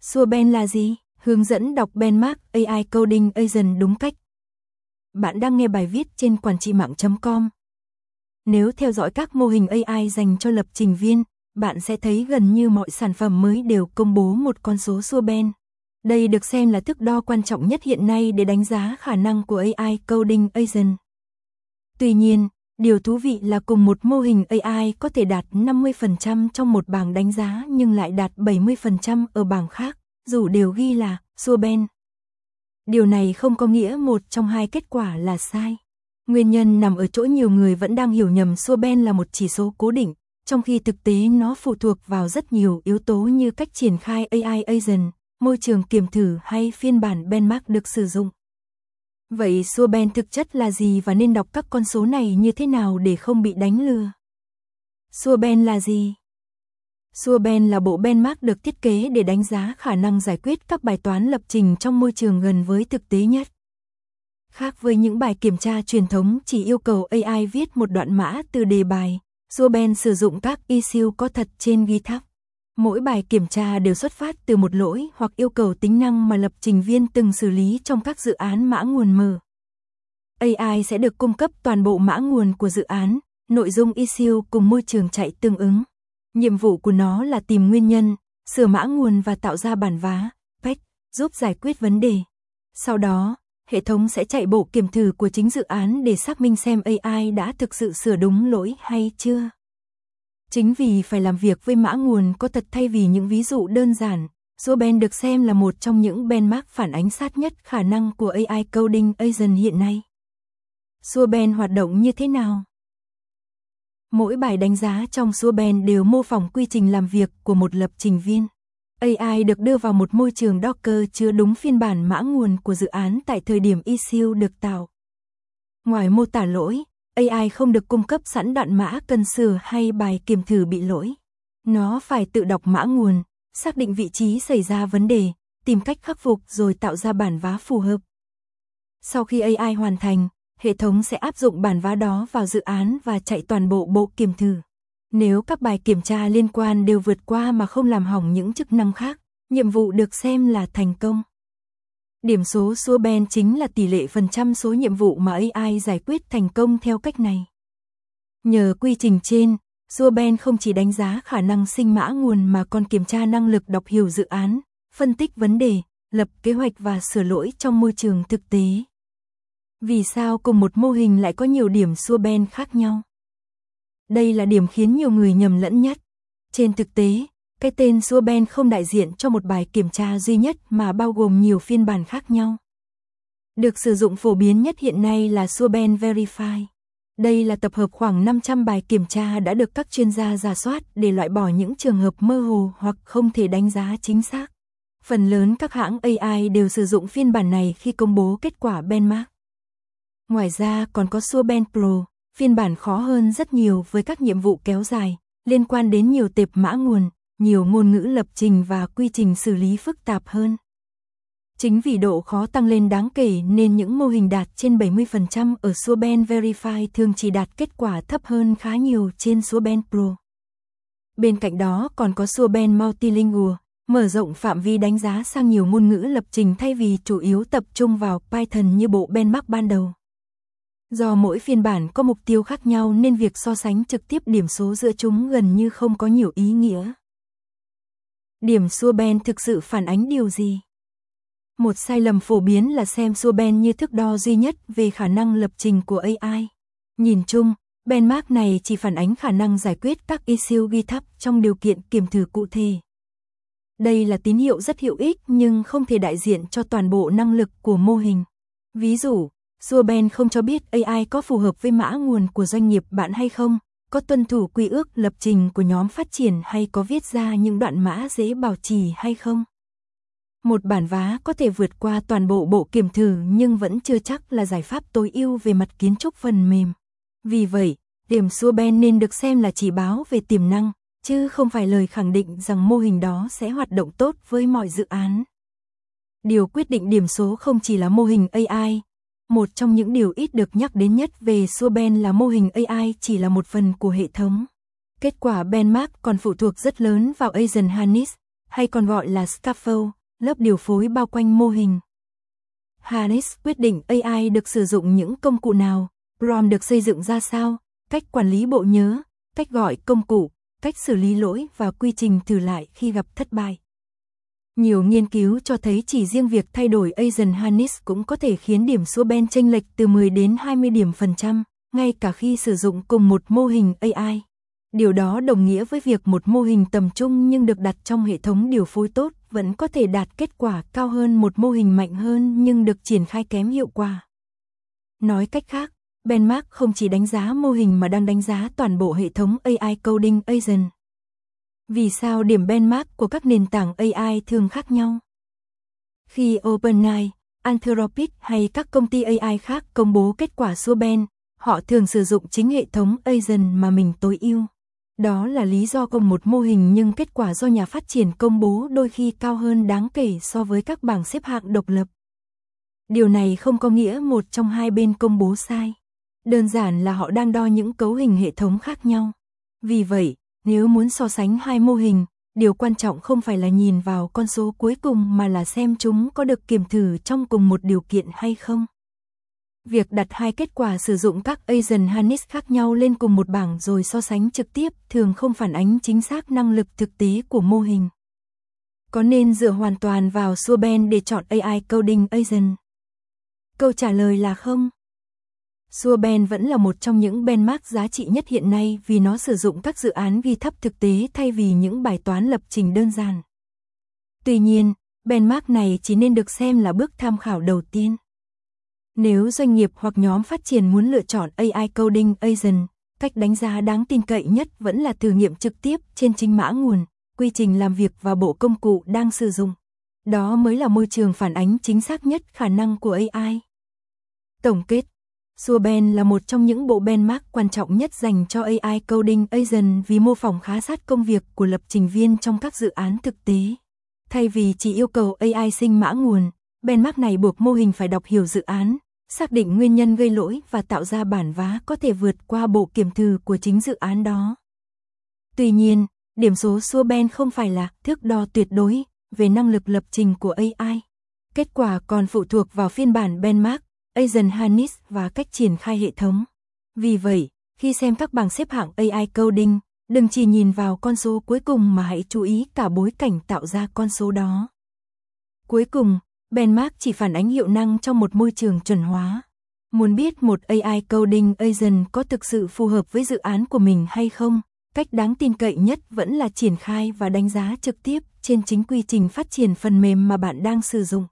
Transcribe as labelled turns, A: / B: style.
A: Suoben là gì? Hướng dẫn đọc Benmark AI Coding Agent đúng cách. Bạn đang nghe bài viết trên quản trị mạng.com. Nếu theo dõi các mô hình AI dành cho lập trình viên, bạn sẽ thấy gần như mọi sản phẩm mới đều công bố một con số Suoben. Đây được xem là thước đo quan trọng nhất hiện nay để đánh giá khả năng của AI Coding Agent. Tuy nhiên, điều thú vị là cùng một mô hình AI có thể đạt 50% trong một bảng đánh giá nhưng lại đạt 70% ở bảng khác, dù đều ghi là Suoben. Điều này không có nghĩa một trong hai kết quả là sai. Nguyên nhân nằm ở chỗ nhiều người vẫn đang hiểu nhầm Suoben là một chỉ số cố định, trong khi thực tế nó phụ thuộc vào rất nhiều yếu tố như cách triển khai AI Agent, môi trường kiểm thử hay phiên bản benchmark được sử dụng. Vậy Suoben thực chất là gì và nên đọc các con số này như thế nào để không bị đánh lừa? Suoben là gì? Suoben là bộ benchmark được thiết kế để đánh giá khả năng giải quyết các bài toán lập trình trong môi trường gần với thực tế nhất. Khác với những bài kiểm tra truyền thống chỉ yêu cầu AI viết một đoạn mã từ đề bài, Suoben sử dụng các issue có thật trên GitHub. Mỗi bài kiểm tra đều xuất phát từ một lỗi hoặc yêu cầu tính năng mà lập trình viên từng xử lý trong các dự án mã nguồn mở. AI sẽ được cung cấp toàn bộ mã nguồn của dự án, nội dung issue cùng môi trường chạy tương ứng. Nhiệm vụ của nó là tìm nguyên nhân, sửa mã nguồn và tạo ra bản vá, patch, giúp giải quyết vấn đề. Sau đó, hệ thống sẽ chạy bộ kiểm thử của chính dự án để xác minh xem AI đã thực sự sửa đúng lỗi hay chưa. Chính vì phải làm việc với mã nguồn có thật thay vì những ví dụ đơn giản, Suoben được xem là một trong những benchmark phản ánh sát nhất khả năng của AI Coding Agent hiện nay. Suoben hoạt động như thế nào? Mỗi bài đánh giá trong Suoben đều mô phỏng quy trình làm việc của một lập trình viên. AI được đưa vào một môi trường Docker chứa đúng phiên bản mã nguồn của dự án tại thời điểm issue được tạo. Ngoài mô tả lỗi, AI không được cung cấp sẵn đoạn mã cần sửa hay bài kiểm thử bị lỗi. Nó phải tự đọc mã nguồn, xác định vị trí xảy ra vấn đề, tìm cách khắc phục rồi tạo ra bản vá phù hợp. Sau khi AI hoàn thành, hệ thống sẽ áp dụng bản vá đó vào dự án và chạy toàn bộ bộ kiểm thử. Nếu các bài kiểm tra liên quan đều vượt qua mà không làm hỏng những chức năng khác, nhiệm vụ được xem là thành công. Điểm số Suoben chính là tỷ lệ phần trăm số nhiệm vụ mà AI giải quyết thành công theo cách này. Nhờ quy trình trên, Suoben không chỉ đánh giá khả năng sinh mã nguồn mà còn kiểm tra năng lực đọc hiểu dự án, phân tích vấn đề, lập kế hoạch và sửa lỗi trong môi trường thực tế. Vì sao cùng một mô hình lại có nhiều điểm Suoben khác nhau? Đây là điểm khiến nhiều người nhầm lẫn nhất. Trên thực tế, cái tên Suoben không đại diện cho một bài kiểm tra duy nhất mà bao gồm nhiều phiên bản khác nhau. Được sử dụng phổ biến nhất hiện nay là Suoben Verify. Đây là tập hợp khoảng 500 bài kiểm tra đã được các chuyên gia rà soát để loại bỏ những trường hợp mơ hồ hoặc không thể đánh giá chính xác. Phần lớn các hãng AI đều sử dụng phiên bản này khi công bố kết quả benchmark. Ngoài ra còn có Suoben Pro, phiên bản khó hơn rất nhiều với các nhiệm vụ kéo dài, liên quan đến nhiều tệp mã nguồn, nhiều ngôn ngữ lập trình và quy trình xử lý phức tạp hơn. Chính vì độ khó tăng lên đáng kể nên những mô hình đạt trên 70% ở Suoben Verify thường chỉ đạt kết quả thấp hơn khá nhiều trên Suoben Pro. Bên cạnh đó còn có Suoben Multilingual, mở rộng phạm vi đánh giá sang nhiều ngôn ngữ lập trình thay vì chủ yếu tập trung vào Python như bộ benchmark ban đầu. Do mỗi phiên bản có mục tiêu khác nhau nên việc so sánh trực tiếp điểm số giữa chúng gần như không có nhiều ý nghĩa. Điểm Suoben thực sự phản ánh điều gì? Một sai lầm phổ biến là xem Suoben như thước đo duy nhất về khả năng lập trình của AI. Nhìn chung, benchmark này chỉ phản ánh khả năng giải quyết các issue GitHub trong điều kiện kiểm thử cụ thể. Đây là tín hiệu rất hữu ích nhưng không thể đại diện cho toàn bộ năng lực của mô hình. Ví dụ, Suoben không cho biết AI có phù hợp với mã nguồn của doanh nghiệp bạn hay không, có tuân thủ quy ước lập trình của nhóm phát triển hay có viết ra những đoạn mã dễ bảo trì hay không. Một bản vá có thể vượt qua toàn bộ bộ kiểm thử nhưng vẫn chưa chắc là giải pháp tối ưu về mặt kiến trúc phần mềm. Vì vậy, điểm Suoben nên được xem là chỉ báo về tiềm năng, chứ không phải lời khẳng định rằng mô hình đó sẽ hoạt động tốt với mọi dự án. Điều quyết định điểm số không chỉ là mô hình AI. Một trong những điều ít được nhắc đến nhất về Suoben là mô hình AI chỉ là một phần của hệ thống. Kết quả benchmark còn phụ thuộc rất lớn vào Agent Harness, hay còn gọi là scaffold, lớp điều phối bao quanh mô hình. Harris quyết định AI được sử dụng những công cụ nào, prompt được xây dựng ra sao, cách quản lý bộ nhớ, cách gọi công cụ, cách xử lý lỗi và quy trình thử lại khi gặp thất bại. Nhiều nghiên cứu cho thấy chỉ riêng việc thay đổi Agent Harness cũng có thể khiến điểm số Ben chênh lệch từ 10 đến 20 điểm phần trăm, ngay cả khi sử dụng cùng một mô hình AI. Điều đó đồng nghĩa với việc một mô hình tầm trung nhưng được đặt trong hệ thống điều phối tốt vẫn có thể đạt kết quả cao hơn một mô hình mạnh hơn nhưng được triển khai kém hiệu quả. Nói cách khác, benchmark không chỉ đánh giá mô hình mà đang đánh giá toàn bộ hệ thống AI Coding Agent. Vì sao điểm benchmark của các nền tảng AI thường khác nhau? Khi OpenAI, Anthropic hay các công ty AI khác công bố kết quả score Ben, họ thường sử dụng chính hệ thống Agent mà mình tối ưu. Đó là lý do cùng một mô hình nhưng kết quả do nhà phát triển công bố đôi khi cao hơn đáng kể so với các bảng xếp hạng độc lập. Điều này không có nghĩa một trong hai bên công bố sai. Đơn giản là họ đang đo những cấu hình hệ thống khác nhau. Vì vậy, nếu muốn so sánh hai mô hình, điều quan trọng không phải là nhìn vào con số cuối cùng mà là xem chúng có được kiểm thử trong cùng một điều kiện hay không. Việc đặt hai kết quả sử dụng các Agent Harness khác nhau lên cùng một bảng rồi so sánh trực tiếp thường không phản ánh chính xác năng lực thực tế của mô hình. Có nên dựa hoàn toàn vào score Ben để chọn AI Coding Agent? Câu trả lời là không. Score Ben vẫn là một trong những benchmark giá trị nhất hiện nay vì nó sử dụng các dự án ghi thấp thực tế thay vì những bài toán lập trình đơn giản. Tuy nhiên, benchmark này chỉ nên được xem là bước tham khảo đầu tiên. Nếu doanh nghiệp hoặc nhóm phát triển muốn lựa chọn AI Coding Agent, cách đánh giá đáng tin cậy nhất vẫn là thử nghiệm trực tiếp trên chính mã nguồn, quy trình làm việc và bộ công cụ đang sử dụng. Đó mới là môi trường phản ánh chính xác nhất khả năng của AI. Tổng kết, score Ben là một trong những bộ benchmark quan trọng nhất dành cho AI Coding Agent vì mô phỏng khá sát công việc của lập trình viên trong các dự án thực tế. Thay vì chỉ yêu cầu AI sinh mã nguồn, benchmark này buộc mô hình phải đọc hiểu dự án, xác định nguyên nhân gây lỗi và tạo ra bản vá có thể vượt qua bộ kiểm thử của chính dự án đó. Tuy nhiên, điểm số score Ben không phải là thước đo tuyệt đối về năng lực lập trình của AI. Kết quả còn phụ thuộc vào phiên bản benchmark, Agent Harness và cách triển khai hệ thống. Vì vậy, khi xem các bảng xếp hạng AI Coding, đừng chỉ nhìn vào con số cuối cùng mà hãy chú ý cả bối cảnh tạo ra con số đó. Cuối cùng, benchmark chỉ phản ánh hiệu năng trong một môi trường chuẩn hóa. Muốn biết một AI Coding Agent có thực sự phù hợp với dự án của mình hay không, cách đáng tin cậy nhất vẫn là triển khai và đánh giá trực tiếp trên chính quy trình phát triển phần mềm mà bạn đang sử dụng.